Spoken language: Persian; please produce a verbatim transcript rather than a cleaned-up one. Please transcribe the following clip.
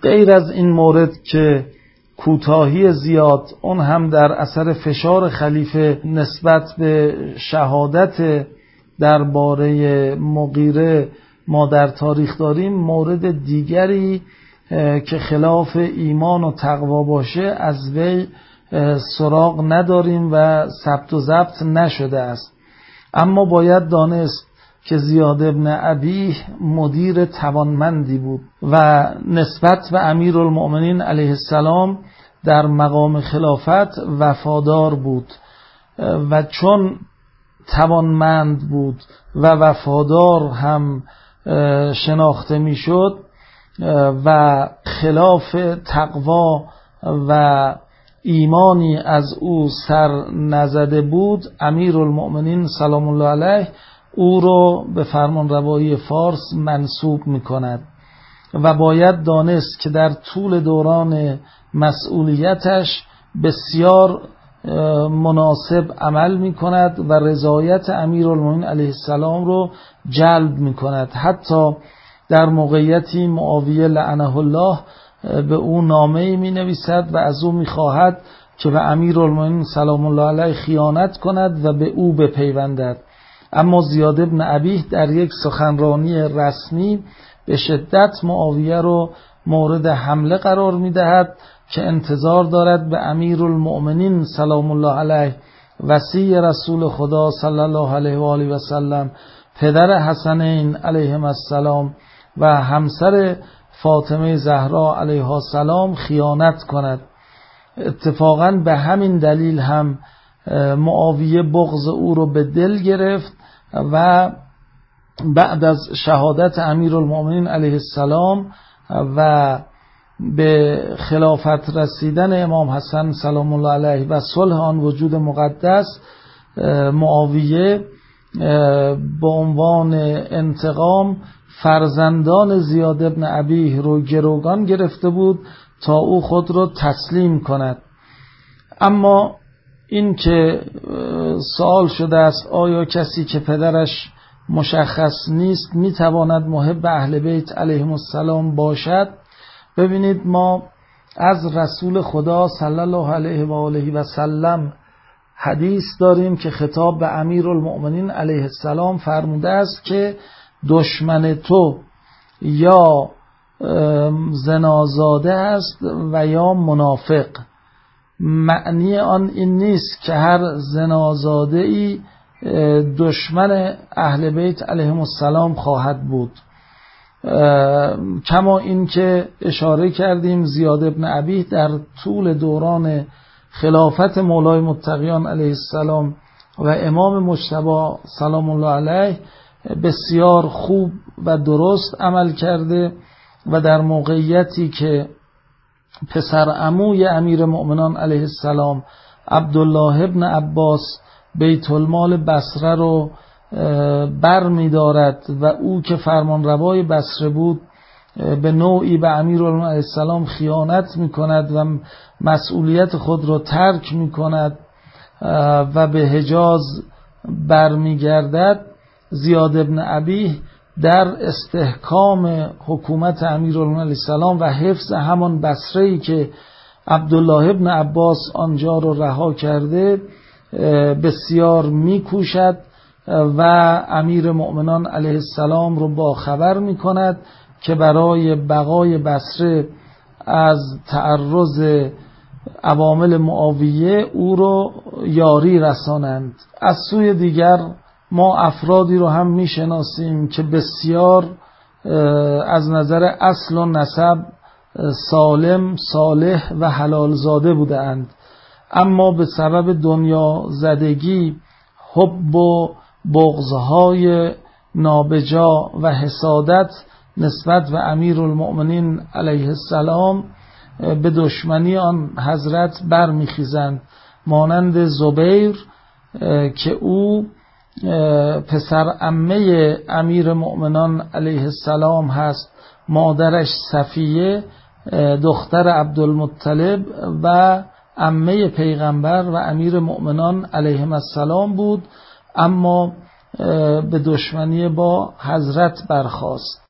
غیر از این مورد که کوتاهی زیاد اون هم در اثر فشار خلیفه نسبت به شهادت درباره مغیره ما در تاریخ داریم، مورد دیگری که خلاف ایمان و تقوا باشه از وی سراغ نداریم و ثبت و ضبط نشده است. اما باید دانست که زیاد ابن ابیه مدیر توانمندی بود و نسبت به امیرالمؤمنین علیه السلام در مقام خلافت وفادار بود و چون توانمند بود و وفادار هم شناخته میشد و خلاف تقوا و ایمانی از او سر نزده بود، امیرالمؤمنین سلام الله علیه او رو به فرمانروایی فارس منصوب میکند و باید دانست که در طول دوران مسئولیتش بسیار مناسب عمل میکند و رضایت امیرالمؤمنین علیه السلام رو جلب میکند. حتی در موقعیتی معاویه لعنه الله به او نامه‌ای مینویسد و از او میخواهد که به امیرالمؤمنین سلام الله علیه خیانت کند و به او بپیوندد. اما زیاد ابن ابیه در یک سخنرانی رسمی به شدت معاویه رو مورد حمله قرار میدهد که انتظار دارد به امیرالمؤمنین سلام الله علیه وصی رسول خدا صلی الله علیه و آله و سلم، پدر حسنین علیهم السلام و همسر فاطمه زهرا علیها السلام خیانت کند. اتفاقا به همین دلیل هم معاویه بغض او رو به دل گرفت و بعد از شهادت امیرالمؤمنین علیه السلام و به خلافت رسیدن امام حسن سلام الله علیه و صلح آن وجود مقدس، معاویه به عنوان انتقام فرزندان زیاد ابن ابیه رو گروگان گرفته بود تا او خود رو تسلیم کند. اما این که سوال شده است آیا کسی که پدرش مشخص نیست میتواند محب اهل بیت علیهم السلام باشد؟ ببینید، ما از رسول خدا صلی الله علیه و آله و سلم حدیث داریم که خطاب به امیرالمؤمنین علیه السلام فرموده است که دشمن تو یا زنازاده است و یا منافق. معنی آن این نیست که هر زنازاده ای دشمن اهل بیت علیهم السلام خواهد بود، کما این که اشاره کردیم زیاد ابن ابیه در طول دوران خلافت مولای متقیان علیه السلام و امام مجتبی سلام الله علیه بسیار خوب و درست عمل کرده و در موقعیتی که پسر عموی امیر مؤمنان علیه السلام عبدالله ابن عباس بیت المال بصره رو بر می دارد و او که فرمانروای بصره بود به نوعی به امیرالمؤمنین علیه السلام خیانت می کند و مسئولیت خود رو ترک می کند و به حجاز بر می گردد، زیاد ابن ابیه در استحکام حکومت امیرالمؤمنین علیه السلام و حفظ همان بصره‌ای که عبدالله ابن عباس آنجا رو رها کرده بسیار میکوشد و امیر مؤمنان علیه السلام رو با خبر میکند که برای بقای بصره از تعرض عوامل معاویه او رو یاری رسانند. از سوی دیگر ما افرادی رو هم میشناسیم که بسیار از نظر اصل و نسب سالم، صالح و حلال زاده بوده اند، اما به سبب دنیا زدگی، حب و بغضهای نابجا و حسادت نسبت به امیرالمؤمنین علیه السلام به دشمنی آن حضرت برمیخیزند، مانند زبیر که او پسر عمه امیر مؤمنان علیه السلام هست، مادرش صفیه دختر عبدالمطلب و عمه پیغمبر و امیر مؤمنان علیهم السلام بود، اما به دشمنی با حضرت برخاست.